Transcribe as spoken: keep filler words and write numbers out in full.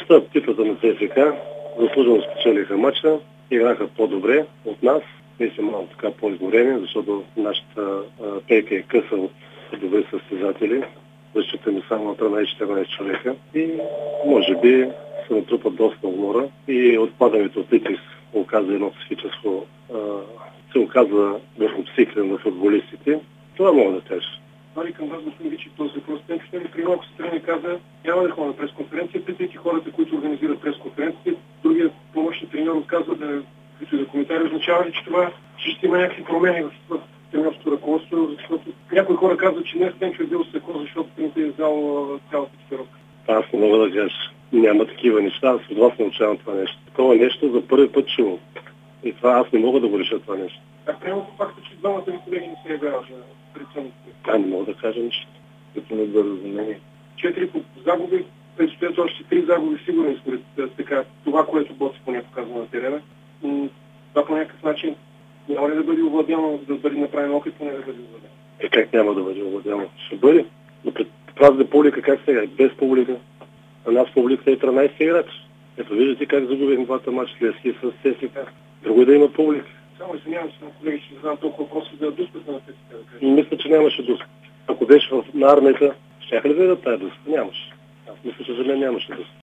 Честа птицата на ЦСК заслужено спечелиха матча, играха по-добре от нас. Ние сме малко така по-изгорени, защото нашата а, пейка е къса от добри състезатели. Защитаме само на тринайсет-четиринайсет човека и може би се натрупат доста умора и отпадането от Итис оказа едно психическо, а, се оказа върху психика на футболистите. Това мога да кажа. Али към вас, господин Вичи, този въпрос. Тенчето ми при малко страни каза, няма да ходя на пресконференция, питайки хората, които организират пресконференцията. Другият помощник треньор отказва да, които да коментари, означава ли, че това ще има някакви промени в, в треньорското ръководство, защото някои хора казват, че днес Тенчо е бил сако, защото не е издал цялата екипировка. Аз не мога да кажа. Няма такива неща. Аз от вас научавам това нещо. Такова нещо за първи път чувам. И това аз не мога да го реша това нещо. Как приема по факта, че двамата ви колеги не се явяват за традиционните? А не мога да кажа нищо. Като не бъде разумение. Четири по загуби, предстоят още три загуби, сигурно според така, това, което Боци поне показва на терена. Това по някакъв начин няма ли да бъде овладяно, да бъде направен опит, поне да бъде овладяно? Е, как няма да бъде овладяно? Ще бъде. Но пред празна публика как сега? Без публика. А нас публиката е тринайсет играч. Ето виждате как загубим двата мача Левски с ЦСКА. Друго да има публика. Само извинявам се на колеги, че задам толкова въпроси да дуспат на ЦСКА, да кажа. Мисля, че нямаше дуспат. Ако беше на армията, щяха ли да дадат тази дуспа? Нямаше. Аз мисля, че за мен нямаше дуспа.